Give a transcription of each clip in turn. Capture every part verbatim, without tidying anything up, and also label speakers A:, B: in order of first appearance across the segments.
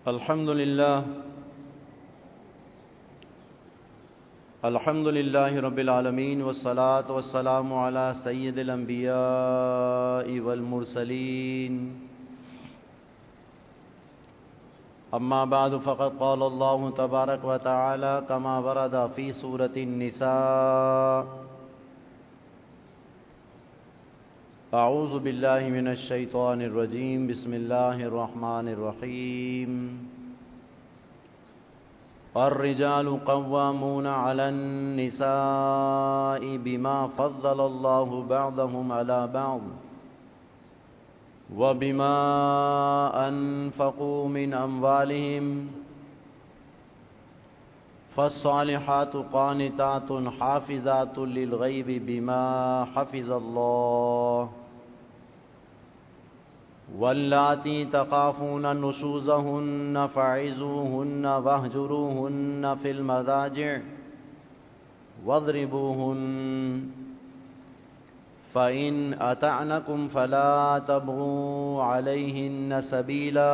A: الحمد للہ الحمد للہ رب العالمین والصلاة والسلام علی سید الانبیاء والمرسلین اما بعد فقد قال اللہ تبارک و تعالی کما ورد فی سورة النساء اعوذ باللہ من الشیطان الرجیم بسم اللہ الرحمن الرحیم الرجال قوامون علی النساء بما فضل اللہ بعضهم علی بعض وبما انفقوا من اموالهم فالصالحات قانتات حافظات للغیب بما حفظ اللہ واللاتی تخافون نشوزهن فعظوهن واہجروهن فی المضاجع واضربوهن فإن أطعنكم فلا تبغوا عليهن سبيلا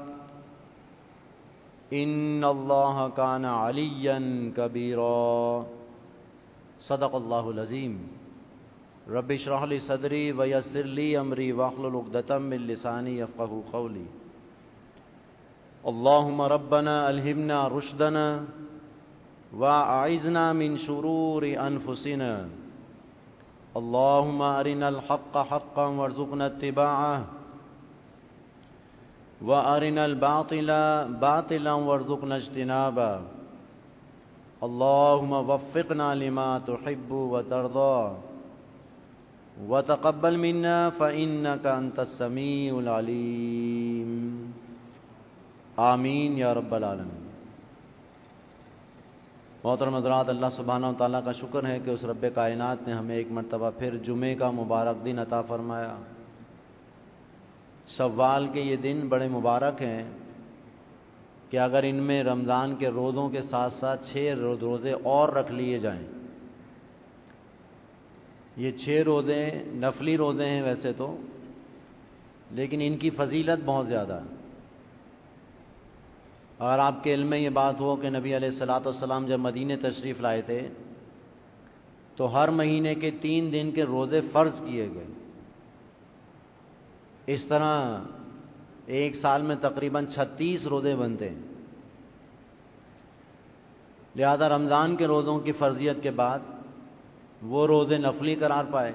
A: إن الله كان عليا كبيرا صدق الله العظيم رب اشرح لي صدري ويسر لي أمري واحلل عقدة من لساني يفقهوا قولي اللهم ربنا ألهمنا رشدنا وأعذنا من شرور أنفسنا اللهم أرنا الحق حقا وارزقنا اتباعه وأرنا الباطل باطلا وارزقنا اجتنابه اللهم وفقنا لما تحب وترضى وتقبل منا فإنك أنت السميع العليم آمین یا رب العالمین۔ محترم حضرات، اللہ سبحانہ و تعالیٰ کا شکر ہے کہ اس رب کائنات نے ہمیں ایک مرتبہ پھر جمعے کا مبارک دن عطا فرمایا۔ شوال کے یہ دن بڑے مبارک ہیں کہ اگر ان میں رمضان کے روزوں کے ساتھ ساتھ چھ روزے اور رکھ لیے جائیں، یہ چھ روزے نفلی روزے ہیں ویسے تو، لیکن ان کی فضیلت بہت زیادہ ہے۔ اگر آپ کے علم میں یہ بات ہو کہ نبی علیہ الصلوۃ والسلام جب مدینے تشریف لائے تھے تو ہر مہینے کے تین دن کے روزے فرض کیے گئے، اس طرح ایک سال میں تقریباً چھتیس روزے بنتے ہیں۔ لہذا رمضان کے روزوں کی فرضیت کے بعد وہ روزے نفلی قرار پائے،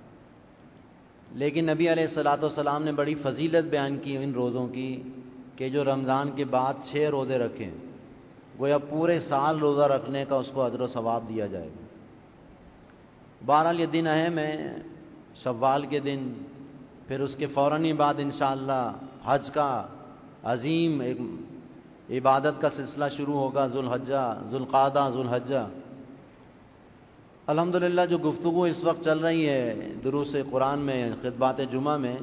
A: لیکن نبی علیہ الصلوۃ والسلام نے بڑی فضیلت بیان کی ان روزوں کی کہ جو رمضان کے بعد چھ روزے رکھیں، گویا پورے سال روزہ رکھنے کا اس کو اجر و ثواب دیا جائے گا۔ بہرحال یہ دن اہم ہے، شوال کے دن، پھر اس کے فوراً ہی بعد انشاءاللہ حج کا عظیم ایک عبادت کا سلسلہ شروع ہوگا، ذوالحجہ ذوالقعدہ ذوالحجہ۔ الحمدللہ جو گفتگو اس وقت چل رہی ہے دروس قرآن میں، خطبات جمعہ میں،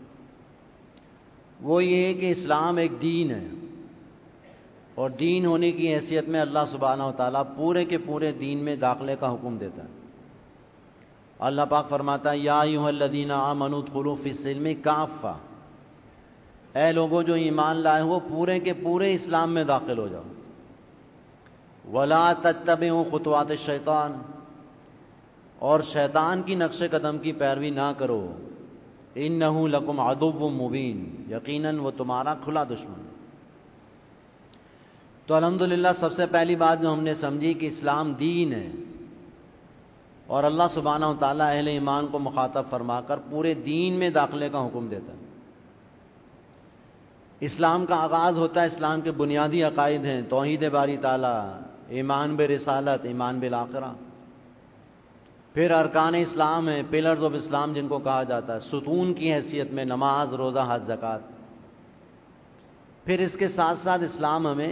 A: وہ یہ ہے کہ اسلام ایک دین ہے، اور دین ہونے کی حیثیت میں اللہ سبحانہ و تعالیٰ پورے کے پورے دین میں داخلے کا حکم دیتا ہے۔ اللہ پاک فرماتا ہے یا ایھا الذین آمنوا ادخلوا فی السلم کافہ، اے لوگوں جو ایمان لائے ہو پورے کے پورے اسلام میں داخل ہو جاؤ۔ ولا تتبعوا خطوات الشیطان، اور شیطان کی نقش قدم کی پیروی نہ کرو، انہ لکم عدو مبین، یقیناً وہ تمہارا کھلا دشمن۔ تو الحمدللہ سب سے پہلی بات جو ہم نے سمجھی کہ اسلام دین ہے، اور اللہ سبحانہ و تعالیٰ اہل ایمان کو مخاطب فرما کر پورے دین میں داخلے کا حکم دیتا ہے۔ اسلام کا آغاز ہوتا ہے، اسلام کے بنیادی عقائد ہیں توحید باری تعالیٰ، ایمان برسالت، ایمان بالآخرہ، پھر ارکان اسلام ہیں، پلرز آف اسلام جن کو کہا جاتا ہے، ستون کی حیثیت میں نماز، روزہ، حج، زکوٰۃ۔ پھر اس کے ساتھ ساتھ اسلام ہمیں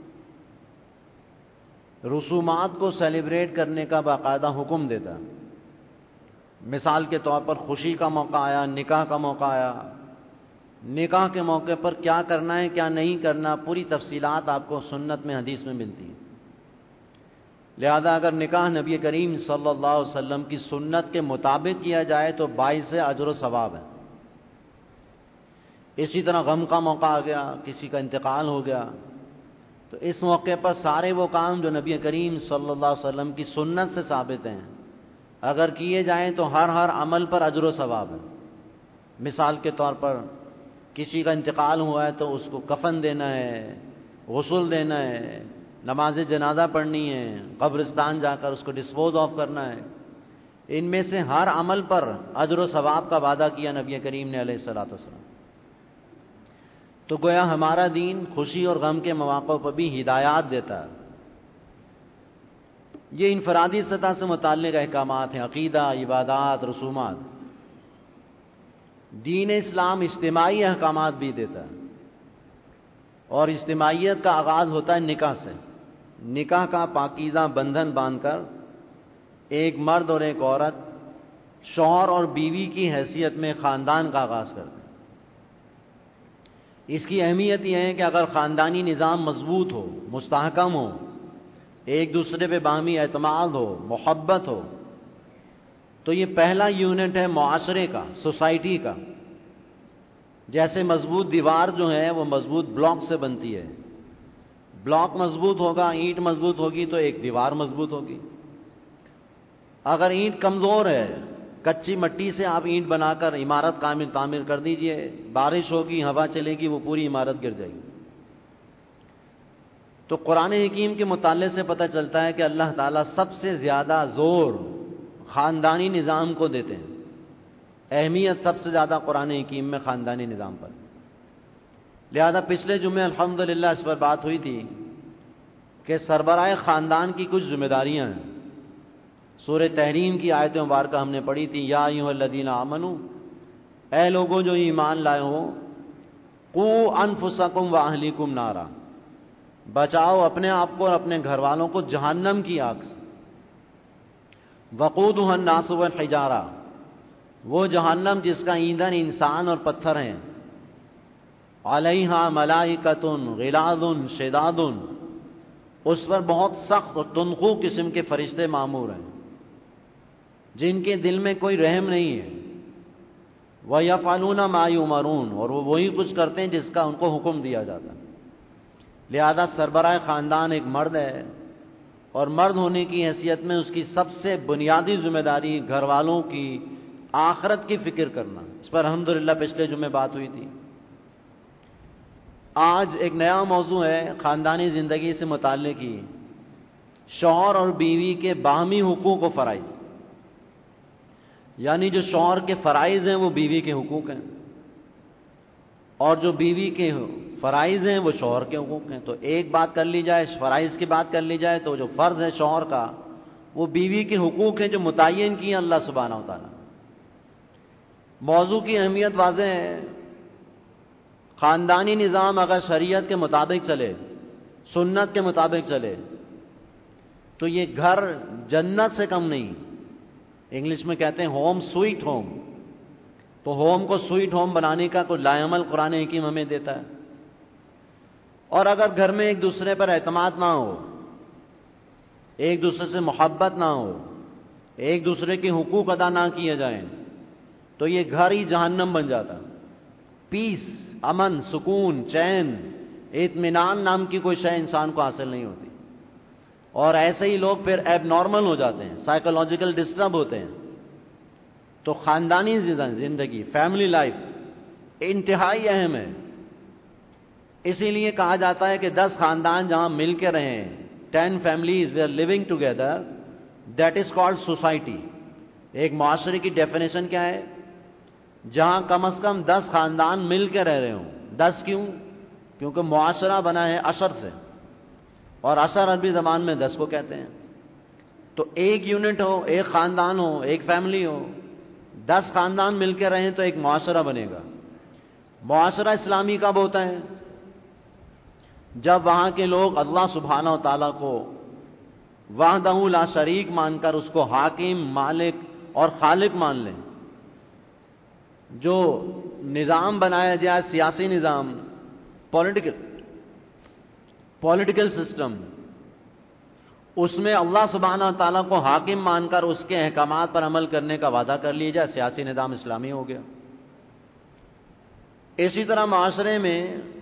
A: رسومات کو سیلیبریٹ کرنے کا باقاعدہ حکم دیتا ہے۔ مثال کے طور پر خوشی کا موقع آیا، نکاح کا موقع آیا، نکاح کے موقع پر کیا کرنا ہے کیا نہیں کرنا، پوری تفصیلات آپ کو سنت میں، حدیث میں ملتی ہیں۔ لہذا اگر نکاح نبی کریم صلی اللہ علیہ وسلم کی سنت کے مطابق کیا جائے تو باعث اجر و ثواب ہے۔ اسی طرح غم کا موقع آ گیا، کسی کا انتقال ہو گیا، تو اس موقع پر سارے وہ کام جو نبی کریم صلی اللہ علیہ وسلم کی سنت سے ثابت ہیں اگر کیے جائیں تو ہر ہر عمل پر اجر و ثواب ہے۔ مثال کے طور پر کسی کا انتقال ہوا ہے تو اس کو کفن دینا ہے، غسل دینا ہے، نماز جنازہ پڑھنی ہے، قبرستان جا کر اس کو ڈسپوز آف کرنا ہے، ان میں سے ہر عمل پر اجر و ثواب کا وعدہ کیا نبی کریم نے علیہ الصلوۃ والسلام۔ تو گویا ہمارا دین خوشی اور غم کے مواقع پر بھی ہدایات دیتا ہے۔ یہ انفرادی سطح سے متعلق احکامات ہیں، عقیدہ، عبادات، رسومات۔ دین اسلام اجتماعی احکامات بھی دیتا ہے، اور اجتماعیت کا آغاز ہوتا ہے نکاح سے۔ نکاح کا پاکیزہ بندھن باندھ کر ایک مرد اور ایک عورت شوہر اور بیوی کی حیثیت میں خاندان کا آغاز کرتے ہیں۔ اس کی اہمیت یہ ہے کہ اگر خاندانی نظام مضبوط ہو، مستحکم ہو، ایک دوسرے پہ باہمی اعتماد ہو، محبت ہو، تو یہ پہلا یونٹ ہے معاشرے کا، سوسائٹی کا۔ جیسے مضبوط دیوار جو ہے وہ مضبوط بلاک سے بنتی ہے، بلاک مضبوط ہوگا، اینٹ مضبوط ہوگی تو ایک دیوار مضبوط ہوگی۔ اگر اینٹ کمزور ہے، کچی مٹی سے آپ اینٹ بنا کر عمارت کامل تعمیر کر دیجئے، بارش ہوگی، ہوا چلے گی، وہ پوری عمارت گر جائے گی۔ تو قرآن حکیم کے مطالعے سے پتہ چلتا ہے کہ اللہ تعالیٰ سب سے زیادہ زور خاندانی نظام کو دیتے ہیں، اہمیت سب سے زیادہ قرآن حکیم میں خاندانی نظام پر۔ لہذا پچھلے جمعے الحمدللہ اس پر بات ہوئی تھی کہ سربراہ خاندان کی کچھ ذمہ داریاں ہیں۔ سورہ تحریم کی آیت مبارکہ ہم نے پڑھی تھی، یا ایھا الذین آمنو، اے لوگوں جو ایمان لائے ہو، قوا انفسکم واہلیکم نارا، بچاؤ اپنے آپ کو اور اپنے گھر والوں کو جہنم کی آگ سے۔ وقودھا الناس والحجارہ، وہ جہنم جس کا ایندھن انسان اور پتھر ہیں، علیہا ملائکۃ غلاظ شداد، اس پر بہت سخت اور تنخو قسم کے فرشتے مامور ہیں جن کے دل میں کوئی رحم نہیں ہے۔ وَيَفْعَلُونَ مَا يُؤْمَرُونَ، اور وہ وہی کچھ کرتے ہیں جس کا ان کو حکم دیا جاتا ہے۔ لہذا سربراہ خاندان ایک مرد ہے، اور مرد ہونے کی حیثیت میں اس کی سب سے بنیادی ذمہ داری گھر والوں کی آخرت کی فکر کرنا۔ اس پر الحمدللہ پچھلے جمعے بات ہوئی تھی۔ آج ایک نیا موضوع ہے خاندانی زندگی سے متعلق ہی، شوہر اور بیوی کے باہمی حقوق و فرائض۔ یعنی جو شوہر کے فرائض ہیں وہ بیوی کے حقوق ہیں، اور جو بیوی کے فرائض ہیں وہ شوہر کے حقوق ہیں۔ تو ایک بات کر لی جائے، فرائض کی بات کر لی جائے تو جو فرض ہے شوہر کا وہ بیوی کے حقوق ہیں جو متعین کیے اللہ سبحانہ و تعالیٰ۔ موضوع کی اہمیت واضح ہے۔ خاندانی نظام اگر شریعت کے مطابق چلے، سنت کے مطابق چلے، تو یہ گھر جنت سے کم نہیں۔ انگلش میں کہتے ہیں ہوم سویٹ ہوم۔ تو ہوم کو سویٹ ہوم بنانے کا کوئی لائعمل قرآن حکیم ہمیں دیتا ہے۔ اور اگر گھر میں ایک دوسرے پر اعتماد نہ ہو، ایک دوسرے سے محبت نہ ہو، ایک دوسرے کے حقوق ادا نہ کیے جائیں، تو یہ گھر ہی جہنم بن جاتا۔ پیس، امن، سکون، چین، اطمینان نام کی کوئی شے انسان کو حاصل نہیں ہوتی، اور ایسے ہی لوگ پھر ایب نارمل ہو جاتے ہیں، سائیکولوجیکل ڈسٹرب ہوتے ہیں۔ تو خاندانی زندگی، فیملی لائف انتہائی اہم ہے۔ اسی لیے کہا جاتا ہے کہ دس خاندان جہاں مل کے رہیں، ten families we are living together, that is called society. ایک معاشرے کی ڈیفینیشن کیا ہے؟ جہاں کم از کم دس خاندان مل کے رہ رہے ہوں۔ دس کیوں؟ کیونکہ معاشرہ بنا ہے عشر سے، اور عشر عربی زبان میں دس کو کہتے ہیں۔ تو ایک یونٹ ہو، ایک خاندان ہو، ایک فیملی ہو، دس خاندان مل کے رہیں تو ایک معاشرہ بنے گا۔ معاشرہ اسلامی کب ہوتا ہے؟ جب وہاں کے لوگ اللہ سبحانہ و تعالیٰ کو وحدہ لا شریک مان کر اس کو حاکم، مالک اور خالق مان لیں۔ جو نظام بنایا جائے، سیاسی نظام، پولیٹیکل پولیٹیکل سسٹم، اس میں اللہ سبحانہ و تعالیٰ کو حاکم مان کر اس کے احکامات پر عمل کرنے کا وعدہ کر لیا جائے، سیاسی نظام اسلامی ہو گیا۔ اسی طرح معاشرے میں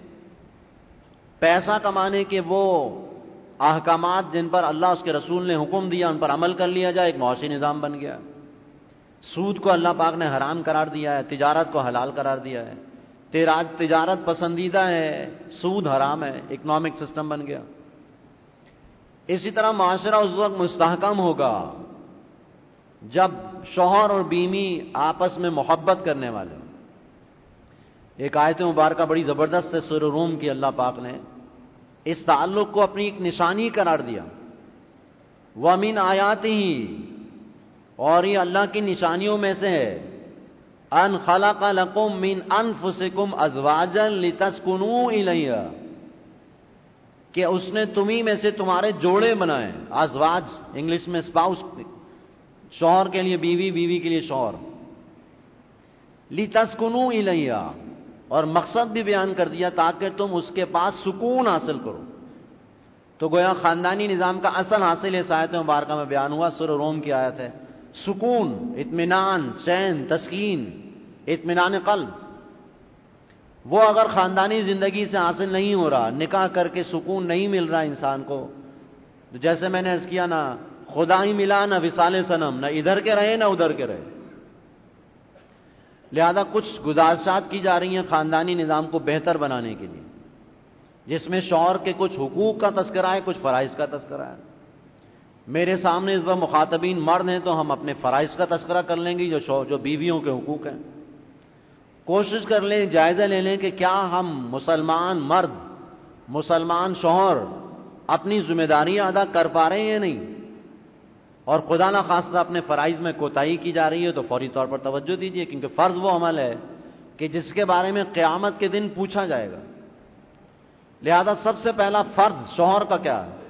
A: پیسہ کمانے کے وہ احکامات جن پر اللہ اس کے رسول نے حکم دیا ان پر عمل کر لیا جائے، ایک معاشی نظام بن گیا۔ سود کو اللہ پاک نے حرام قرار دیا ہے، تجارت کو حلال قرار دیا ہے، تجارت پسندیدہ ہے، سود حرام ہے، اکنامک سسٹم بن گیا۔ اسی طرح معاشرہ اس وقت مستحکم ہوگا جب شوہر اور بیوی آپس میں محبت کرنے والے ہوں۔ ایک آیت مبارکہ بڑی زبردست ہے سورہ روم کی، اللہ پاک نے اس تعلق کو اپنی ایک نشانی قرار دیا۔ وَمِنْ آیَاتِهِ، اور یہ اللہ کی نشانیوں میں سے ہے، ان خلق لکم من انفسکم ازواجا لتسکنوا الیہا، کہ اس نے تمہیں میں سے تمہارے جوڑے بنائے۔ ازواج انگلش میں اسپاؤس، شوہر کے لیے بیوی، بیوی کے لیے شوہر۔ لتسکنوا الیہا، اور مقصد بھی بیان کر دیا تاکہ تم اس کے پاس سکون حاصل کرو۔ تو گویا خاندانی نظام کا اصل حاصل اس آیت مبارکہ میں بیان ہوا، سورہ روم کی آیت ہے۔ سکون، اطمینان، چین، تسکین، اطمینان قلب، وہ اگر خاندانی زندگی سے حاصل نہیں ہو رہا، نکاح کر کے سکون نہیں مل رہا انسان کو، تو جیسے میں نے عرض کیا، نہ خدا ہی ملا نہ وصال صنم، نہ ادھر کے رہے نہ ادھر کے رہے۔ لہذا کچھ گزارشات کی جا رہی ہیں خاندانی نظام کو بہتر بنانے کے لیے، جس میں شوہر کے کچھ حقوق کا تذکرہ ہے، کچھ فرائض کا تذکرہ ہے۔ میرے سامنے اس وقت مخاطبین مرد ہیں تو ہم اپنے فرائض کا تذکرہ کر لیں گے، جو جو بیویوں کے حقوق ہیں۔ کوشش کر لیں، جائزہ لے لیں کہ کیا ہم مسلمان مرد، مسلمان شوہر اپنی ذمہ داریاں ادا کر پا رہے ہیں یا نہیں، اور خدا نہ خواستہ اپنے فرائض میں کوتاہی کی جا رہی ہے تو فوری طور پر توجہ دیجیے، کیونکہ فرض وہ عمل ہے کہ جس کے بارے میں قیامت کے دن پوچھا جائے گا۔ لہذا سب سے پہلا فرض شوہر کا کیا ہے؟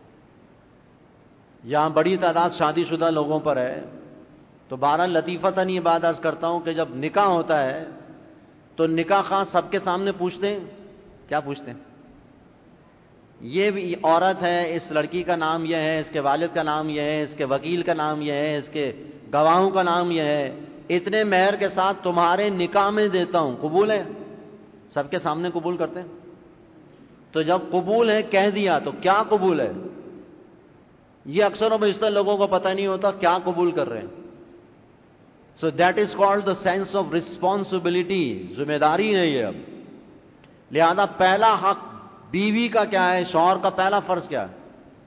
A: یہاں بڑی تعداد شادی شدہ لوگوں پر ہے، تو بہرحال لطیفتاً یہ بات عرض کرتا ہوں کہ جب نکاح ہوتا ہے تو نکاح خاص سب کے سامنے پوچھتے ہیں، کیا پوچھتے ہیں؟ یہ بھی عورت ہے، اس لڑکی کا نام یہ ہے، اس کے والد کا نام یہ ہے، اس کے وکیل کا نام یہ ہے، اس کے گواہوں کا نام یہ ہے، اتنے مہر کے ساتھ تمہارے نکاح میں دیتا ہوں، قبول ہے؟ سب کے سامنے قبول کرتے ہیں؟ تو جب قبول ہے کہہ دیا تو کیا قبول ہے؟ یہ اکثر و بیشتر لوگوں کو پتہ نہیں ہوتا کیا قبول کر رہے ہیں۔ So that is called the sense of responsibility, ذمہ داری ہے یہ۔ اب لہذا پہلا حق بیوی کا کیا ہے، شوہر کا پہلا فرض کیا ہے؟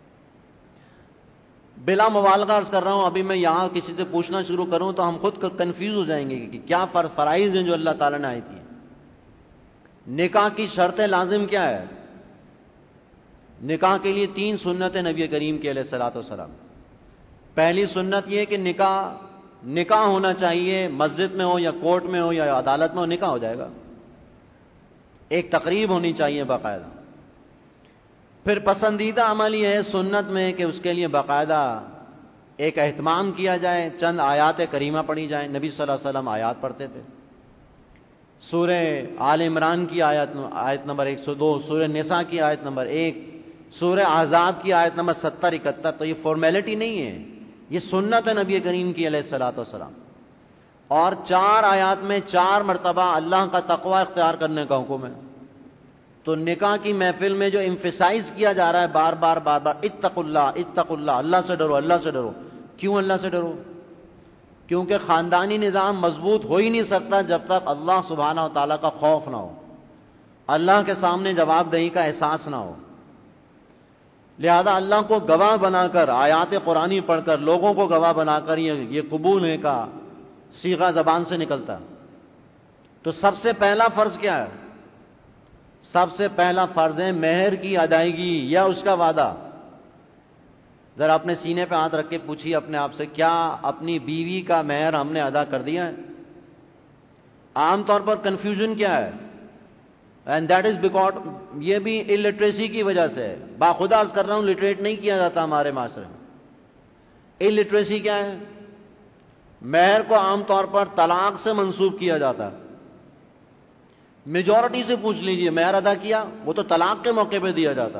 A: بلا مبالغہ عرض کر رہا ہوں، ابھی میں یہاں کسی سے پوچھنا شروع کروں تو ہم خود کنفیوز ہو جائیں گے کہ کیا فرض فرائض ہیں جو اللہ تعالیٰ نے آئی تھی۔ نکاح کی شرط لازم کیا ہے؟ نکاح کے لیے تین سنتیں نبی کریم کی علیہ الصلوۃ والسلام۔ پہلی سنت یہ کہ نکاح نکاح ہونا چاہیے، مسجد میں ہو یا کورٹ میں ہو یا عدالت میں ہو، نکاح ہو جائے گا۔ ایک تقریب ہونی چاہیے باقاعدہ۔ پھر پسندیدہ عمل یہ ہے سنت میں کہ اس کے لیے باقاعدہ ایک اہتمام کیا جائے، چند آیات کریمہ پڑھی جائیں۔ نبی صلی اللہ علیہ وسلم آیات پڑھتے تھے، سورہ آل عمران کی آیت آیت نمبر ایک سو دو، سورہ نساء کی آیت نمبر ایک، سورہ احزاب کی آیت نمبر ستر اکہتر۔ تو یہ فارمیلٹی نہیں ہے، یہ سنت ہے نبی کریم کی علیہ الصلوۃ والسلام۔ اور چار آیات میں چار مرتبہ اللہ کا تقوی اختیار کرنے کا حکم ہے۔ تو نکاح کی محفل میں جو ایمفیسائز کیا جا رہا ہے بار بار بار بار، اتقوا اللہ اتقوا اللہ، اللہ سے ڈرو اللہ سے ڈرو۔ کیوں اللہ سے ڈرو؟ کیونکہ خاندانی نظام مضبوط ہو ہی نہیں سکتا جب تک اللہ سبحانہ و تعالیٰ کا خوف نہ ہو، اللہ کے سامنے جواب دہی کا احساس نہ ہو۔ لہذا اللہ کو گواہ بنا کر، آیات قرآنی پڑھ کر، لوگوں کو گواہ بنا کر یہ یہ قبول ہے کا صیغہ زبان سے نکلتا۔ تو سب سے پہلا فرض کیا ہے؟ سب سے پہلا فرض ہے مہر کی ادائیگی یا اس کا وعدہ۔ ذرا اپنے سینے پہ ہاتھ رکھ کے پوچھیے اپنے آپ سے، کیا اپنی بیوی کا مہر ہم نے ادا کر دیا ہے؟ عام طور پر کنفیوژن کیا ہے؟ اینڈ دیٹ از بیکاز، یہ بھی الٹریسی کی وجہ سے ہے۔ باخدا عرض کر رہا ہوں، لٹریٹ نہیں کیا جاتا ہمارے معاشرے میں۔ الٹریسی کیا ہے؟ مہر کو عام طور پر طلاق سے منسوب کیا جاتا ہے۔ میجورٹی سے پوچھ لیجئے، مہر ادا کیا؟ وہ تو طلاق کے موقع پہ دیا جاتا۔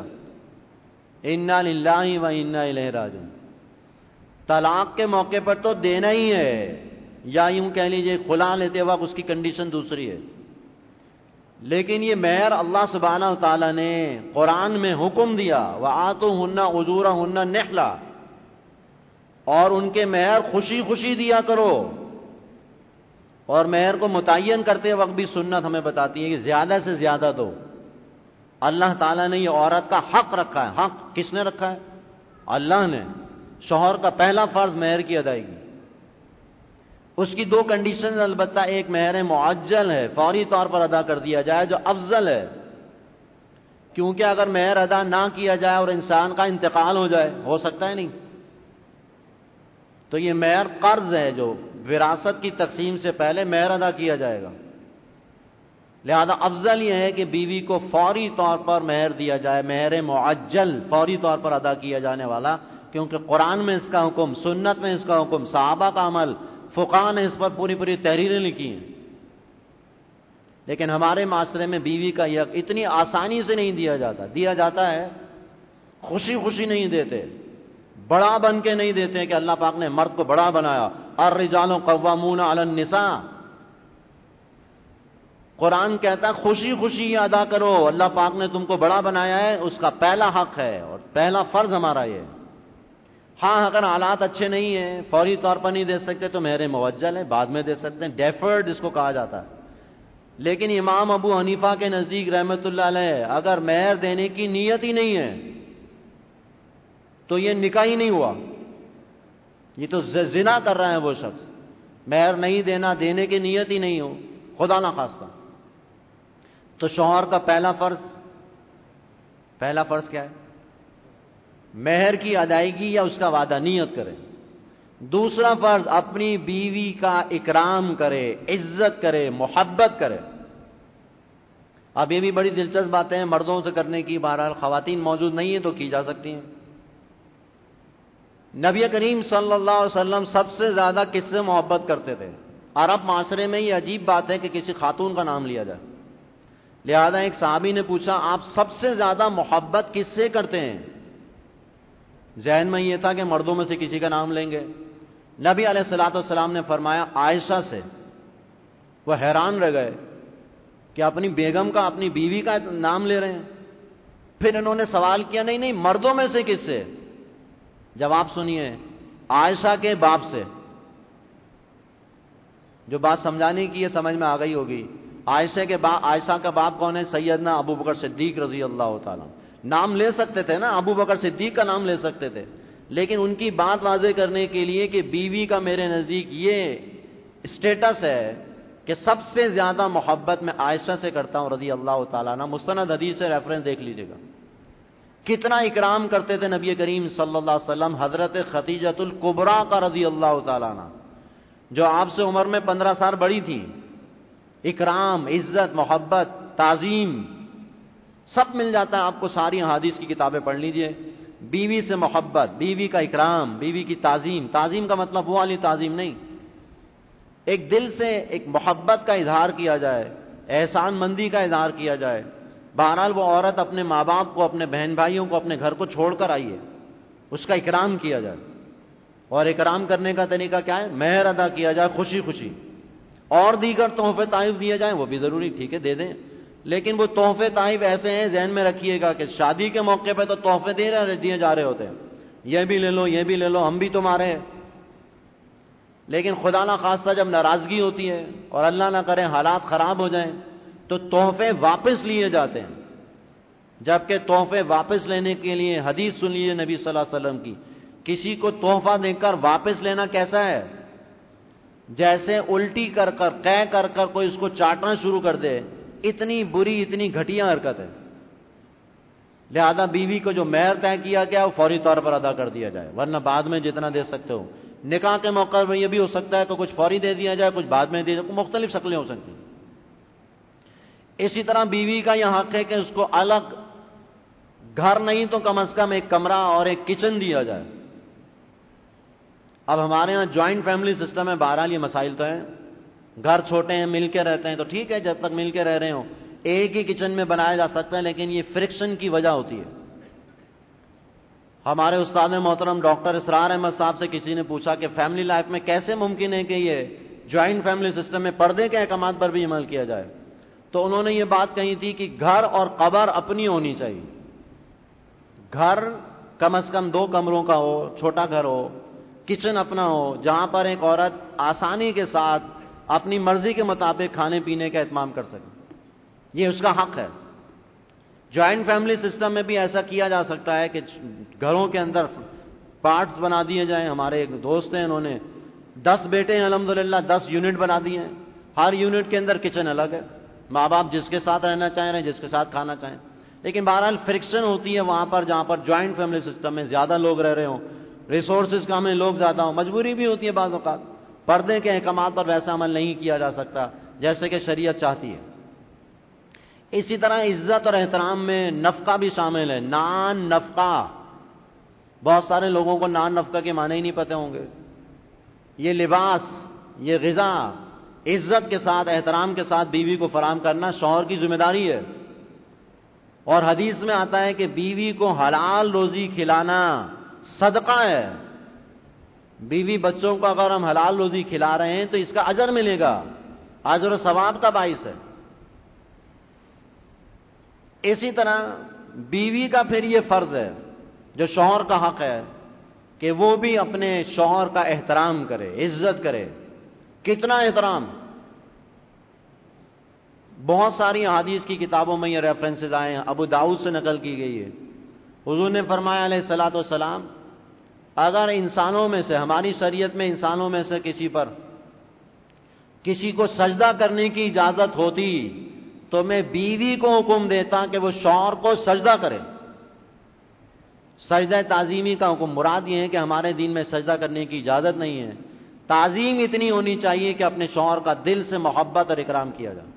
A: انا للہ و انا الیہ راجعون۔ طلاق کے موقع پر تو دینا ہی ہے، یا یوں کہہ لیجئے خلا لیتے وقت اس کی کنڈیشن دوسری ہے۔ لیکن یہ مہر اللہ سبحانہ و تعالیٰ نے قرآن میں حکم دیا، وَآتُوهُنَّ أُجُورَهُنَّ نِحْلًا، اور ان کے مہر خوشی خوشی دیا کرو. اور مہر کو متعین کرتے وقت بھی سنت ہمیں بتاتی ہے کہ زیادہ سے زیادہ دو. اللہ تعالیٰ نے یہ عورت کا حق رکھا ہے. حق کس نے رکھا ہے؟ اللہ نے. شوہر کا پہلا فرض مہر کی ادائیگی. اس کی دو کنڈیشن، البتہ ایک مہر معجل ہے، فوری طور پر ادا کر دیا جائے، جو افضل ہے، کیونکہ اگر مہر ادا نہ کیا جائے اور انسان کا انتقال ہو جائے، ہو سکتا ہے نہیں، تو یہ مہر قرض ہے جو وراثت کی تقسیم سے پہلے مہر ادا کیا جائے گا. لہذا افضل یہ ہے کہ بیوی کو فوری طور پر مہر دیا جائے، مہر معجل، فوری طور پر ادا کیا جانے والا، کیونکہ قرآن میں اس کا حکم، سنت میں اس کا حکم، صحابہ کا عمل، فقہاء نے اس پر پوری پوری تحریریں لکھی ہیں. لیکن ہمارے معاشرے میں بیوی کا حق اتنی آسانی سے نہیں دیا جاتا. دیا جاتا ہے، خوشی خوشی نہیں دیتے، بڑا بن کے نہیں دیتے کہ اللہ پاک نے مرد کو بڑا بنایا. الرجال قوامون علی النساء، قرآن کہتا ہے خوشی خوشی یہ ادا کرو، اللہ پاک نے تم کو بڑا بنایا ہے، اس کا پہلا حق ہے اور پہلا فرض ہمارا یہ. ہاں اگر حالات اچھے نہیں ہیں، فوری طور پر نہیں دے سکتے تو مہر موجل ہے، بعد میں دے سکتے ہیں، ڈیفرڈ اس کو کہا جاتا ہے. لیکن امام ابو حنیفہ کے نزدیک رحمت اللہ علیہ اگر مہر دینے کی نیت ہی نہیں ہے تو یہ نکاح ہی نہیں ہوا، یہ تو زنا کر رہا ہے وہ شخص. مہر نہیں دینا، دینے کی نیت ہی نہیں ہو، خدا نہ خواستہ. تو شوہر کا پہلا فرض پہلا فرض کیا ہے؟ مہر کی ادائیگی یا اس کا وعدہ، نیت کرے. دوسرا فرض اپنی بیوی کا اکرام کرے، عزت کرے، محبت کرے. اب یہ بھی بڑی دلچسپ باتیں ہیں مردوں سے کرنے کی، بہرحال خواتین موجود نہیں ہیں تو کی جا سکتی ہیں. نبی کریم صلی اللہ علیہ وسلم سب سے زیادہ کس سے محبت کرتے تھے؟ عرب معاشرے میں یہ عجیب بات ہے کہ کسی خاتون کا نام لیا جائے. لہذا ایک صحابی نے پوچھا آپ سب سے زیادہ محبت کس سے کرتے ہیں؟ ذہن میں یہ تھا کہ مردوں میں سے کسی کا نام لیں گے. نبی علیہ الصلوۃ والسلام نے فرمایا عائشہ سے. وہ حیران رہ گئے کہ اپنی بیگم کا، اپنی بیوی کا نام لے رہے ہیں. پھر انہوں نے سوال کیا نہیں نہیں مردوں میں سے کس سے؟ جواب سنیے، عائشہ کے باپ سے. جو بات سمجھانے کی ہے سمجھ میں آ گئی ہوگی. عائشہ کے باپ، عائشہ کا باپ کون ہے؟ سیدنا ابو بکر صدیق رضی اللہ تعالیٰ. نام لے سکتے تھے نا، ابو بکر صدیق کا نام لے سکتے تھے، لیکن ان کی بات واضح کرنے کے لیے کہ بیوی کا میرے نزدیک یہ اسٹیٹس ہے کہ سب سے زیادہ محبت میں عائشہ سے کرتا ہوں رضی اللہ تعالیٰ عنہ. مستند حدیث سے ریفرنس دیکھ لیجیے گا. کتنا اکرام کرتے تھے نبی کریم صلی اللہ علیہ وسلم حضرت خدیجۃ الکبریٰ کا رضی اللہ تعالیٰ عنہ، جو آپ سے عمر میں پندرہ سال بڑی تھی. اکرام، عزت، محبت، تعظیم سب مل جاتا ہے آپ کو. ساری حدیث کی کتابیں پڑھ لیجئے. بیوی سے محبت، بیوی کا اکرام، بیوی کی تعظیم. تعظیم کا مطلب وہ والی تعظیم نہیں، ایک دل سے ایک محبت کا اظہار کیا جائے، احسان مندی کا اظہار کیا جائے. بہرحال وہ عورت اپنے ماں باپ کو، اپنے بہن بھائیوں کو، اپنے گھر کو چھوڑ کر آئی ہے، اس کا اکرام کیا جائے. اور اکرام کرنے کا طریقہ کیا ہے؟ مہر ادا کیا جائے خوشی خوشی. اور دیگر تحفے تحائف دیے جائیں وہ بھی ضروری، ٹھیک ہے دے دیں، لیکن وہ تحفے تحائف ایسے ہیں، ذہن میں رکھیے گا کہ شادی کے موقع پہ تو تحفے دے رہے دیے جا رہے ہوتے ہیں، یہ بھی لے لو، یہ بھی لے لو، ہم بھی تمہارے ہیں. لیکن خدا نہ خواستہ جب ناراضگی ہوتی ہے اور اللہ نہ کرے حالات خراب ہو جائیں تو تحفے واپس لیے جاتے ہیں. جبکہ تحفے واپس لینے کے لیے حدیث سن لیجیے نبی صلی اللہ علیہ وسلم کی. کسی کو تحفہ دے کر واپس لینا کیسا ہے؟ جیسے الٹی کر کر قے کر کر کوئی اس کو چاٹنا شروع کر دے. اتنی بری، اتنی گھٹیا حرکت ہے. لہذا بیوی کو جو مہر طے کیا گیا وہ فوری طور پر ادا کر دیا جائے، ورنہ بعد میں جتنا دے سکتے ہو. نکاح کے موقع پر یہ بھی ہو سکتا ہے کہ کچھ فوری دے دیا جائے، کچھ بعد میں دے جائے، مختلف شکلیں ہو سکتی ہیں. اسی طرح بیوی کا یہ حق ہے کہ اس کو الگ گھر نہیں تو کم از کم ایک کمرہ اور ایک کچن دیا جائے. اب ہمارے ہاں جوائنٹ فیملی سسٹم ہے، بہرحال یہ مسائل تو ہیں. گھر چھوٹے ہیں، مل کے رہتے ہیں تو ٹھیک ہے، جب تک مل کے رہ رہے ہوں ایک ہی کچن میں بنایا جا سکتا ہے، لیکن یہ فرکشن کی وجہ ہوتی ہے. ہمارے استاد محترم ڈاکٹر اسرار احمد صاحب سے کسی نے پوچھا کہ فیملی لائف میں کیسے ممکن ہے کہ یہ جوائنٹ فیملی سسٹم میں پردے کے احکامات پر بھی عمل کیا جائے. تو انہوں نے یہ بات کہی تھی کہ گھر اور قبر اپنی ہونی چاہیے. گھر کم از کم دو کمروں کا ہو, چھوٹا گھر ہو, کچن اپنا ہو, جہاں پر ایک عورت آسانی کے ساتھ اپنی مرضی کے مطابق کھانے پینے کا اہتمام کر سکے. یہ اس کا حق ہے. جوائنٹ فیملی سسٹم میں بھی ایسا کیا جا سکتا ہے کہ گھروں کے اندر پارٹس بنا دیے جائیں. ہمارے ایک دوست ہیں, انہوں نے دس بیٹے ہیں, الحمدللہ دس یونٹ بنا دیے ہیں. ہر یونٹ کے اندر کچن الگ ہے. ماں باپ جس کے ساتھ رہنا چاہیں رہے, جس کے ساتھ کھانا چاہیں. لیکن بہرحال فرکشن ہوتی ہے وہاں پر جہاں پر جوائنٹ فیملی سسٹم میں زیادہ لوگ رہ رہے ہوں, ریسورسز کم ہیں, لوگ زیادہ ہوں, مجبوری بھی ہوتی ہے بعض اوقات. پردے کے احکامات پر ویسا عمل نہیں کیا جا سکتا جیسے کہ شریعت چاہتی ہے. اسی طرح عزت اور احترام میں نفقہ بھی شامل ہے. نان نفقہ, بہت سارے لوگوں کو نان نفقہ کے معنی ہی نہیں پتہ ہوں گے. یہ لباس, یہ غذا عزت کے ساتھ احترام کے ساتھ بیوی کو فراہم کرنا شوہر کی ذمہ داری ہے. اور حدیث میں آتا ہے کہ بیوی کو حلال روزی کھلانا صدقہ ہے. بیوی بچوں کو اگر ہم حلال روزی کھلا رہے ہیں تو اس کا اجر ملے گا, اجر و ثواب کا باعث ہے. اسی طرح بیوی کا پھر یہ فرض ہے جو شوہر کا حق ہے کہ وہ بھی اپنے شوہر کا احترام کرے, عزت کرے. کتنا احترام؟ بہت ساری احادیث کی کتابوں میں یہ ریفرنسز آئے ہیں, ابو داؤد سے نقل کی گئی ہے. حضور نے فرمایا علیہ الصلوۃ والسلام, اگر انسانوں میں سے, ہماری شریعت میں انسانوں میں سے کسی پر کسی کو سجدہ کرنے کی اجازت ہوتی تو میں بیوی کو حکم دیتا کہ وہ شوہر کو سجدہ کرے. سجدہ تعظیمی کا حکم مراد یہ ہے کہ ہمارے دین میں سجدہ کرنے کی اجازت نہیں ہے. تعظیم اتنی ہونی چاہیے کہ اپنے شوہر کا دل سے محبت اور اکرام کیا جائے.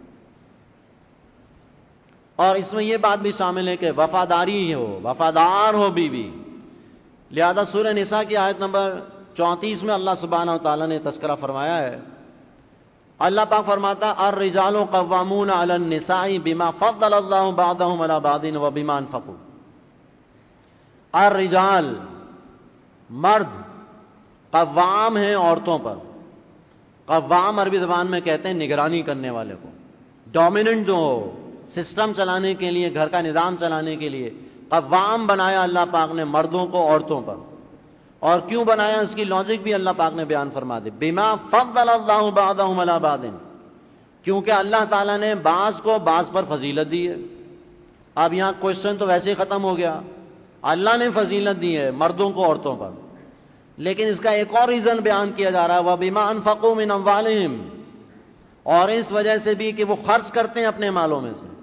A: اور اس میں یہ بات بھی شامل ہے کہ وفاداری ہو, وفادار ہو بیوی. لہذا سورہ نساء کی آیت نمبر چونتیس میں اللہ سبحانہ و تعالیٰ نے تذکرہ فرمایا ہے. اللہ پاک فرماتا, الرجال قوامون علی النساء بما فضل اللہ بعضهم علی بعض وبما انفقوا. الرجال, مرد قوام ہیں عورتوں پر. قوام عربی زبان میں کہتے ہیں نگرانی کرنے والے کو, ڈومیننٹ جو ہو, سسٹم چلانے کے لیے, گھر کا نظام چلانے کے لیے قوام بنایا اللہ پاک نے مردوں کو عورتوں پر. اور کیوں بنایا اس کی لاجک بھی اللہ پاک نے بیان فرما دی. بما فضل اللہ بعضهم علی بعض, کیونکہ اللہ تعالیٰ نے بعض کو بعض پر فضیلت دی ہے. اب یہاں کوشچن تو ویسے ہی ختم ہو گیا, اللہ نے فضیلت دی ہے مردوں کو عورتوں پر, لیکن اس کا ایک اور ریزن بیان کیا جا رہا ہے, وَبِمَا أَنفَقُوا مِنْ أَمْوَالِهِمْ, اور اس وجہ سے بھی کہ وہ خرچ کرتے ہیں اپنے مالوں میں سے.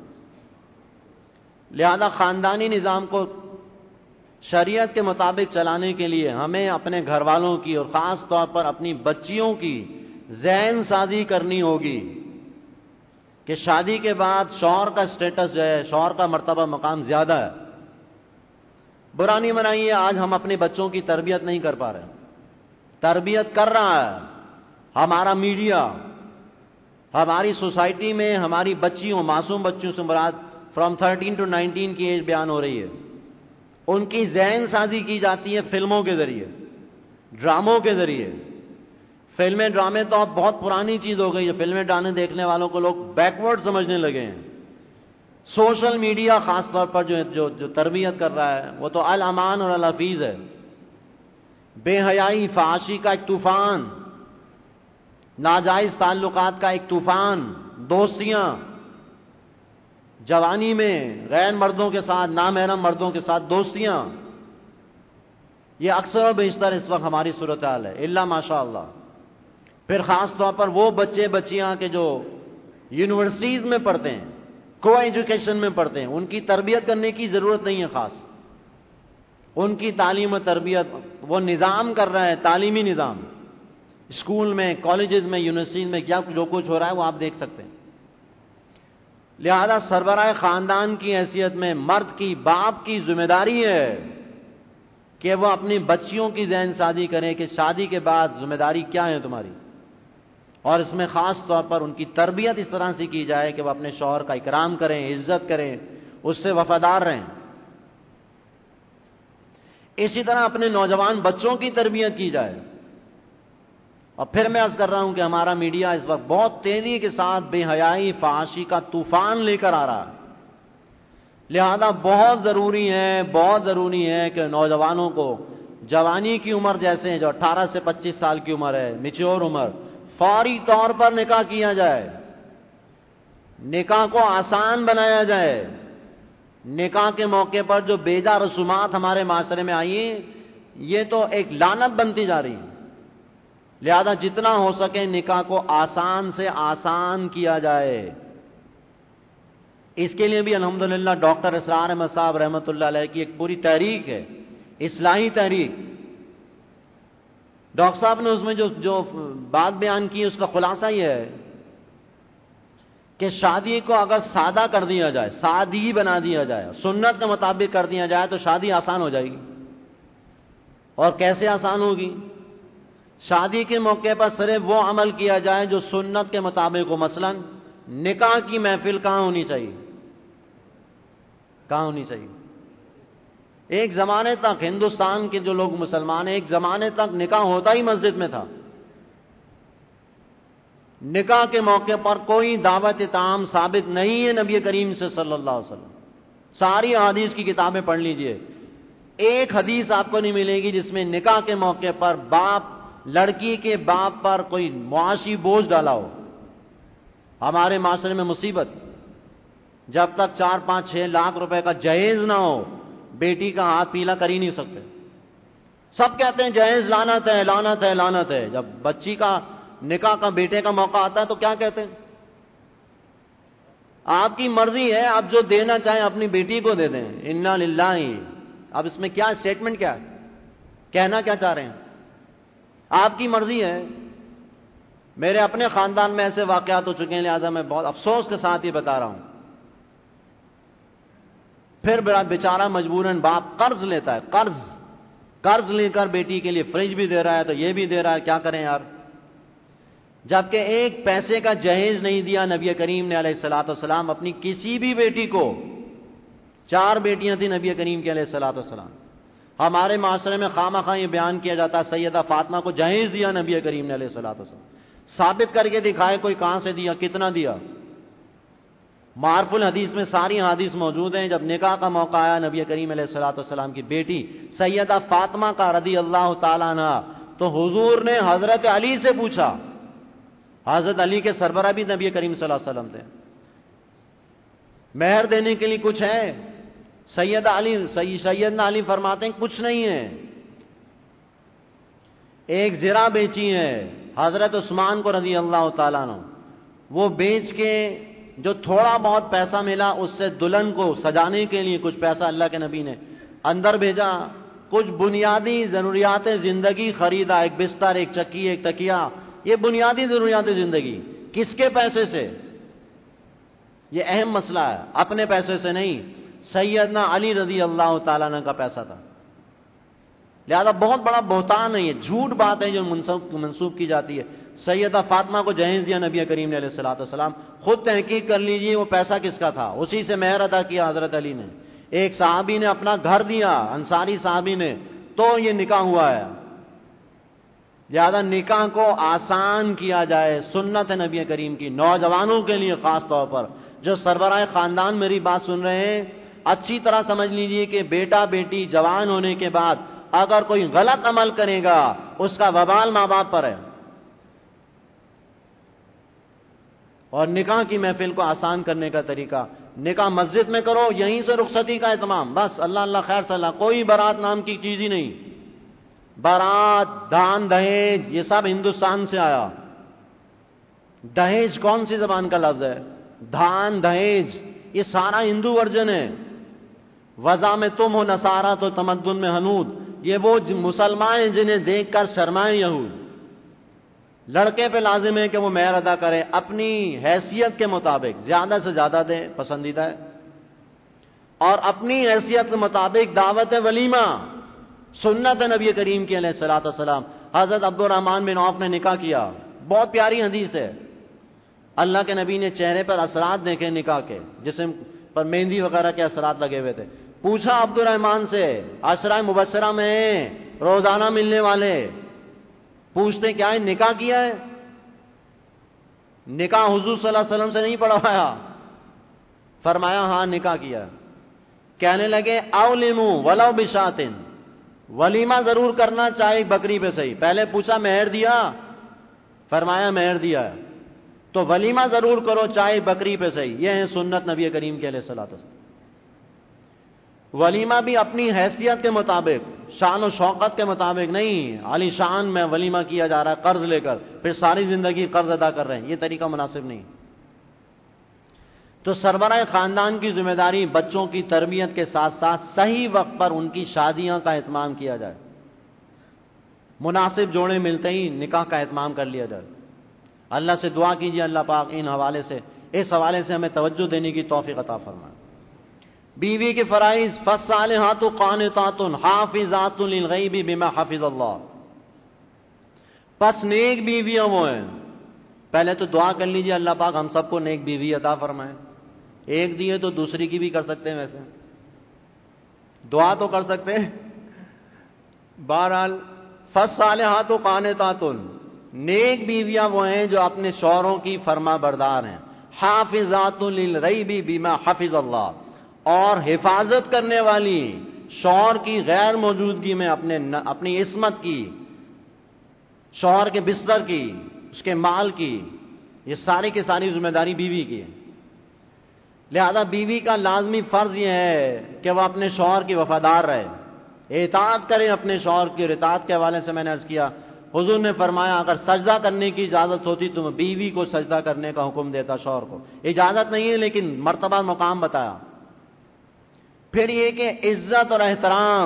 A: لہذا خاندانی نظام کو شریعت کے مطابق چلانے کے لیے ہمیں اپنے گھر والوں کی اور خاص طور پر اپنی بچیوں کی ذہن سازی کرنی ہوگی کہ شادی کے بعد شوہر کا سٹیٹس جو ہے, شوہر کا مرتبہ مقام زیادہ ہے. برا نہیں منائیے, آج ہم اپنے بچوں کی تربیت نہیں کر پا رہے. تربیت کر رہا ہے ہمارا میڈیا. ہماری سوسائٹی میں ہماری بچیوں, معصوم بچوں سے مراد فرام تھرٹین ٹو نائنٹین کی ایج بیان ہو رہی ہے, ان کی ذہن سازی کی جاتی ہے فلموں کے ذریعے, ڈراموں کے ذریعے. فلمیں ڈرامے تو اب بہت پرانی چیز ہو گئی ہے, فلمیں ڈرامے دیکھنے والوں کو لوگ بیکورڈ سمجھنے لگے ہیں. سوشل میڈیا خاص طور پر جو جو, جو تربیت کر رہا ہے وہ تو الامان اور الحفیظ ہے. بے حیائی, فحاشی کا ایک طوفان, ناجائز تعلقات کا ایک طوفان, دوستیاں جوانی میں غیر مردوں کے ساتھ, نامحرم مردوں کے ساتھ دوستیاں, یہ اکثر و بیشتر اس وقت ہماری صورتحال ہے, الا ماشاء اللہ. پھر خاص طور پر وہ بچے بچیاں کہ جو یونیورسٹیز میں پڑھتے ہیں, کو ایجوکیشن میں پڑھتے ہیں, ان کی تربیت کرنے کی ضرورت نہیں ہے. خاص ان کی تعلیم و تربیت وہ نظام کر رہا ہے, تعلیمی نظام, اسکول میں, کالجز میں, یونیورسٹیز میں کیا جو کچھ ہو رہا ہے وہ آپ دیکھ سکتے ہیں. لہذا سربراہ خاندان کی حیثیت میں مرد کی, باپ کی ذمہ داری ہے کہ وہ اپنی بچیوں کی ذہن سازی کریں کہ شادی کے بعد ذمہ داری کیا ہے تمہاری, اور اس میں خاص طور پر ان کی تربیت اس طرح سے کی جائے کہ وہ اپنے شوہر کا اکرام کریں, عزت کریں, اس سے وفادار رہیں. اسی طرح اپنے نوجوان بچوں کی تربیت کی جائے. اور پھر میں عرض کر رہا ہوں کہ ہمارا میڈیا اس وقت بہت تیزی کے ساتھ بے حیائی فحاشی کا طوفان لے کر آ رہا ہے، لہذا بہت ضروری ہے بہت ضروری ہے کہ نوجوانوں کو جوانی کی عمر جیسے جو اٹھارہ سے پچیس سال کی عمر ہے، میچور عمر، فوری طور پر نکاح کیا جائے، نکاح کو آسان بنایا جائے۔ نکاح کے موقع پر جو بیجا رسومات ہمارے معاشرے میں آئی ہیں، یہ تو ایک لعنت بنتی جا رہی ہے، لہذا جتنا ہو سکے نکاح کو آسان سے آسان کیا جائے۔ اس کے لیے بھی الحمدللہ ڈاکٹر اسرار احمد صاحب رحمۃ اللہ علیہ کی ایک پوری تحریک ہے، اصلاحی تحریک۔ ڈاکٹر صاحب نے اس میں جو جو بات بیان کی اس کا خلاصہ یہ ہے کہ شادی کو اگر سادہ کر دیا جائے، سادگی بنا دیا جائے، سنت کے مطابق کر دیا جائے تو شادی آسان ہو جائے گی۔ اور کیسے آسان ہوگی؟ شادی کے موقع پر صرف وہ عمل کیا جائے جو سنت کے مطابق ہو۔ مثلا نکاح کی محفل کہاں ہونی چاہیے؟ کہاں ہونی چاہیے؟ ایک زمانے تک ہندوستان کے جو لوگ مسلمان ہیں، ایک زمانے تک نکاح ہوتا ہی مسجد میں تھا۔ نکاح کے موقع پر کوئی دعوت طعام ثابت نہیں ہے نبی کریم سے صلی اللہ علیہ وسلم۔ ساری حدیث کی کتابیں پڑھ لیجئے، ایک حدیث آپ کو نہیں ملے گی جس میں نکاح کے موقع پر باپ لڑکی کے باپ پر کوئی معاشی بوجھ ڈالا ہو۔ ہمارے معاشرے میں مصیبت، جب تک چار پانچ چھ لاکھ روپے کا جہیز نہ ہو بیٹی کا ہاتھ پیلا کر ہی نہیں سکتے۔ سب کہتے ہیں جہیز لعنت ہے لعنت ہے لعنت ہے، جب بچی کا نکاح کا بیٹے کا موقع آتا ہے تو کیا کہتے ہیں؟ آپ کی مرضی ہے، آپ جو دینا چاہیں اپنی بیٹی کو دے دیں، انا للہ۔ اب اس میں کیا اسٹیٹمنٹ کیا ہے؟ کہنا کیا چاہ رہے ہیں؟ آپ کی مرضی ہے۔ میرے اپنے خاندان میں ایسے واقعات ہو چکے ہیں، لہذا میں بہت افسوس کے ساتھ یہ بتا رہا ہوں۔ پھر بیچارہ مجبوراً باپ قرض لیتا ہے، قرض قرض لے کر بیٹی کے لیے فریج بھی دے رہا ہے تو یہ بھی دے رہا ہے، کیا کریں یار؟ جبکہ ایک پیسے کا جہیز نہیں دیا نبی کریم نے علیہ الصلوۃ والسلام اپنی کسی بھی بیٹی کو۔ چار بیٹیاں تھیں نبی کریم کے علیہ الصلوۃ والسلام۔ ہمارے معاشرے میں خواہ مخواہ یہ بیان کیا جاتا ہے سیدہ فاطمہ کو جہیز دیا نبی کریم نے علیہ الصلوۃ والسلام۔ ثابت کر کے دکھائے کوئی کہاں سے دیا، کتنا دیا۔ معرف الحدیث میں ساری حدیث موجود ہیں۔ جب نکاح کا موقع آیا نبی کریم علیہ الصلوۃ والسلام کی بیٹی سیدہ فاطمہ کا رضی اللہ تعالیٰ عنہ، تو حضور نے حضرت علی سے پوچھا۔ حضرت علی کے سربراہ بھی نبی کریم صلی اللہ علیہ وسلم تھے۔ مہر دینے کے لیے کچھ ہے؟ سیدہ علی سیدنا علی فرماتے ہیں کچھ نہیں ہے۔ ایک زرہ بیچی ہے حضرت عثمان کو رضی اللہ تعالیٰ عنہ، وہ بیچ کے جو تھوڑا بہت پیسہ ملا اس سے دلہن کو سجانے کے لیے کچھ پیسہ اللہ کے نبی نے اندر بھیجا، کچھ بنیادی ضروریات زندگی خریدا، ایک بستر، ایک چکی، ایک تکیا، یہ بنیادی ضروریات زندگی۔ کس کے پیسے سے؟ یہ اہم مسئلہ ہے، اپنے پیسے سے نہیں، سیدنا علی رضی اللہ تعالیٰ عنہ کا پیسہ تھا۔ لہذا بہت بڑا بہتان ہے، یہ جھوٹ بات ہے جو منسوب کی جاتی ہے۔ سیدہ فاطمہ کو جہیز دیا نبی کریم نے علیہ الصلوۃ والسلام، خود تحقیق کر لیجئے وہ پیسہ کس کا تھا، اسی سے مہر ادا کیا حضرت علی نے۔ ایک صحابی نے اپنا گھر دیا، انصاری صحابی نے، تو یہ نکاح ہوا ہے۔ لہذا نکاح کو آسان کیا جائے، سنت ہے نبی کریم کی، نوجوانوں کے لیے خاص طور پر۔ جو سربراہ خاندان میری بات سن رہے ہیں، اچھی طرح سمجھ لیجئے کہ بیٹا بیٹی جوان ہونے کے بعد اگر کوئی غلط عمل کرے گا اس کا وبال ماں باپ پر ہے۔ اور نکاح کی محفل کو آسان کرنے کا طریقہ، نکاح مسجد میں کرو، یہیں سے رخصتی کا اہتمام، بس اللہ اللہ خیر صلاح، کوئی بارات نام کی چیز ہی نہیں۔ بارات، دان دہیج، یہ سب ہندوستان سے آیا۔ دہیج کون سی زبان کا لفظ ہے؟ دان دہیج یہ سارا ہندو ورژن ہے۔ وضع میں تم ہو نصارہ تو تمدن میں حنود، یہ وہ مسلمان جنہیں دیکھ کر شرمائیں یہود۔ لڑکے پہ لازم ہے کہ وہ مہر ادا کرے اپنی حیثیت کے مطابق، زیادہ سے زیادہ دے، پسندیدہ ہے، اور اپنی حیثیت کے مطابق دعوت ولیمہ، سنت نبی کریم کی علیہ الصلوۃ والسلام۔ حضرت عبد الرحمن بن عوف نے نکاح کیا، بہت پیاری حدیث ہے۔ اللہ کے نبی نے چہرے پر اثرات دیکھے نکاح کے، جسم پر مہندی وغیرہ کے اثرات لگے ہوئے تھے۔ پوچھا عبد الرحمن سے، عشرہ مبشرہ میں روزانہ ملنے والے، پوچھتے کیا ہے نکاح کیا ہے؟ نکاح حضور صلی اللہ علیہ وسلم سے نہیں پڑھوایا؟ فرمایا ہاں نکاح کیا. کہنے لگے اولمو ولو بشاتن، ولیمہ ضرور کرنا چاہے بکری پہ صحیح. پہلے پوچھا مہر دیا؟ فرمایا مہر دیا ہے. تو ولیمہ ضرور کرو چاہے بکری پہ صحیح. یہ ہے سنت نبی کریم کے علیہ الصلوۃ والسلام. ولیمہ بھی اپنی حیثیت کے مطابق، شان و شوقت کے مطابق نہیں. علی شان میں ولیمہ کیا جا رہا ہے قرض لے کر، پھر ساری زندگی قرض ادا کر رہے ہیں، یہ طریقہ مناسب نہیں. تو سربراہ خاندان کی ذمہ داری بچوں کی تربیت کے ساتھ ساتھ صحیح وقت پر ان کی شادیاں کا اہتمام کیا جائے. مناسب جوڑے ملتے ہی نکاح کا اہتمام کر لیا جائے. اللہ سے دعا کیجیے اللہ پاک ان حوالے سے اس حوالے سے ہمیں توجہ دینے کی توفیق عطا فرمائے. بیوی کے فرائض، فالصالحات قانتات حافظات للغیب بما حفظ اللہ. پس نیک بیویاں وہ ہیں. پہلے تو دعا کر لیجیے اللہ پاک ہم سب کو نیک بیوی عطا فرمائے. ایک دیے تو دوسری کی بھی کر سکتے ہیں، ویسے دعا تو کر سکتے ہیں. بہرحال فالصالحات قانتات، نیک بیویاں وہ ہیں جو اپنے شوہروں کی فرما بردار ہیں. حافظات للغیب بما حفظ اللہ، اور حفاظت کرنے والی شوہر کی غیر موجودگی میں اپنے اپنی عصمت کی، شوہر کے بستر کی، اس کے مال کی، یہ ساری کی ساری ذمہ داری بیوی کی ہے. لہذا بیوی کا لازمی فرض یہ ہے کہ وہ اپنے شوہر کی وفادار رہے، اطاعت کرے اپنے شوہر کی. اور اطاعت کے حوالے سے میں نے عرض کیا، حضور نے فرمایا اگر سجدہ کرنے کی اجازت ہوتی تو میں بیوی کو سجدہ کرنے کا حکم دیتا، شوہر کو اجازت نہیں ہے لیکن مرتبہ مقام بتایا. پھر یہ کہ عزت اور احترام،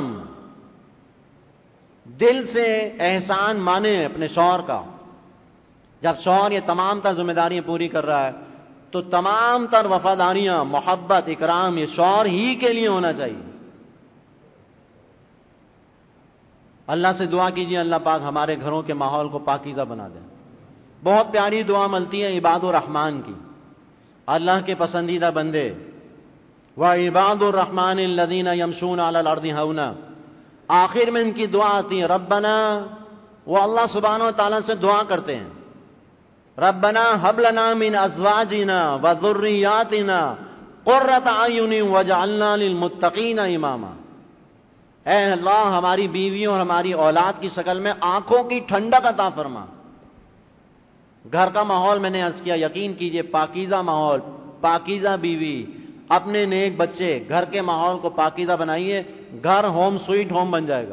A: دل سے احسان مانے اپنے شوہر کا. جب شوہر یہ تمام تر ذمہ داریاں پوری کر رہا ہے تو تمام تر وفاداریاں، محبت، اکرام یہ شوہر ہی کے لیے ہونا چاہیے. اللہ سے دعا کیجیے اللہ پاک ہمارے گھروں کے ماحول کو پاکیزہ بنا دے. بہت پیاری دعا ملتی ہے عباد الرحمان کی، اللہ کے پسندیدہ بندے. وعباد الرحمن الذین یمشون علی الارض ہونا، آخر میں ان کی دعا آتی ہے ربنا. وہ اللہ سبحانہ و تعالیٰ سے دعا کرتے ہیں ربنا ہب لنا من ازواجنا وذریاتنا قرۃ اعین واجعلنا للمتقین اماما. اے اللہ ہماری بیویوں اور ہماری اولاد کی شکل میں آنکھوں کی ٹھنڈک عطا فرما. گھر کا ماحول میں نے عرض کیا، یقین کیجئے پاکیزہ ماحول، پاکیزہ بیوی، اپنے نیک بچے، گھر کے ماحول کو پاکیزہ بنائیے، گھر ہوم سویٹ ہوم بن جائے گا.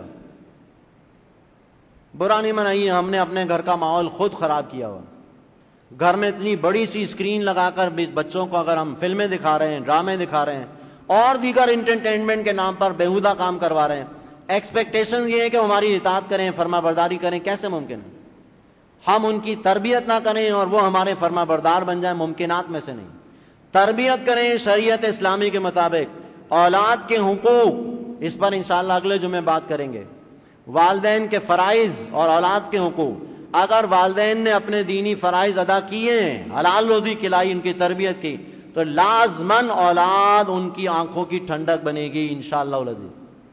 A: برا نہیں منائیے، ہم نے اپنے گھر کا ماحول خود خراب کیا ہوا. گھر میں اتنی بڑی سی اسکرین لگا کر بچوں کو اگر ہم فلمیں دکھا رہے ہیں، ڈرامے دکھا رہے ہیں اور دیگر انٹرٹینمنٹ کے نام پر بیہودہ کام کروا رہے ہیں، ایکسپیکٹیشن یہ ہے کہ ہماری اطاعت کریں، فرما برداری کریں. کیسے ممکن ہے؟ ہم ان کی تربیت نہ کریں اور وہ ہمارے فرما بردار بن جائیں، ممکنات میں سے نہیں. تربیت کریں شریعت اسلامی کے مطابق. اولاد کے حقوق، اس پر انشاءاللہ اگلے جمعے بات کریں گے. والدین کے فرائض اور اولاد کے حقوق. اگر والدین نے اپنے دینی فرائض ادا کیے ہیں، حلال روزی کھلائی، ان کی تربیت کی، تو لازماً اولاد ان کی آنکھوں کی ٹھنڈک بنے گی انشاءاللہ العزیز.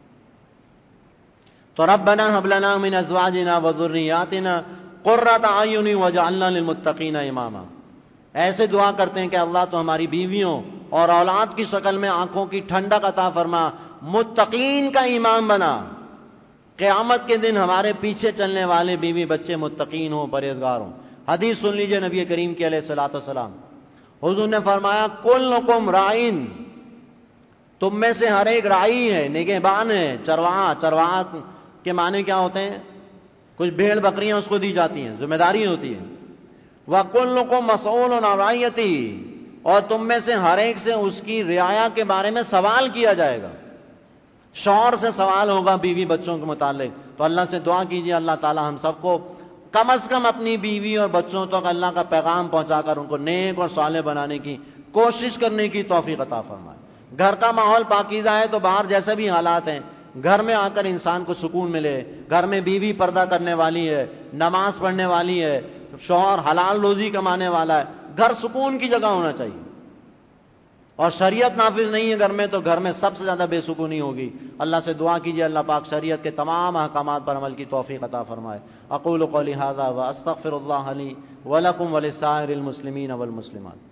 A: تو ربنا هب لنا من ازواجنا وذریاتنا قرۃ اعین واجعلنا للمتقین اماما. ایسے دعا کرتے ہیں کہ اللہ تو ہماری بیویوں اور اولاد کی شکل میں آنکھوں کی ٹھنڈک عطا فرما، متقین کا امام بنا. قیامت کے دن ہمارے پیچھے چلنے والے بیوی بچے متقین ہوں، پرہیزگار ہوں. حدیث سن لیجئے نبی کریم کی علیہ الصلوۃ والسلام. حضور نے فرمایا کلکم راعین، تم میں سے ہر ایک راعی ہے، نگہبان ہے، چرواہا. چرواہا کے معنی کیا ہوتے ہیں؟ کچھ بھیڑ بکریاں اس کو دی جاتی ہیں، ذمہ داری ہوتی ہے. وَكُلُّكُمْ مَسْئُولٌ عَنْ رَعِيَّتِهِ، اور تم میں سے ہر ایک سے اس کی رعایا کے بارے میں سوال کیا جائے گا. شوہر سے سوال ہوگا بیوی بچوں کے متعلق. تو اللہ سے دعا کیجیے اللہ تعالی ہم سب کو کم از کم اپنی بیوی اور بچوں تک اللہ کا پیغام پہنچا کر ان کو نیک اور صالح بنانے کی کوشش کرنے کی توفیق عطا فرمائے. گھر کا ماحول پاکیزہ ہے تو باہر جیسے بھی حالات ہیں، گھر میں آ کر انسان کو سکون ملے. گھر میں بیوی پردہ کرنے والی ہے، نماز پڑھنے والی ہے، شوہر حلال روزی کمانے والا ہے، گھر سکون کی جگہ ہونا چاہیے. اور شریعت نافذ نہیں ہے گھر میں تو گھر میں سب سے زیادہ بے سکونی ہوگی۔ اللہ سے دعا کیجیے اللہ پاک شریعت کے تمام احکامات پر عمل کی توفیق عطا فرمائے۔ اقول قولی ھذا واستغفر اللہ لی ولکم ولسائر المسلمین والمسلمات۔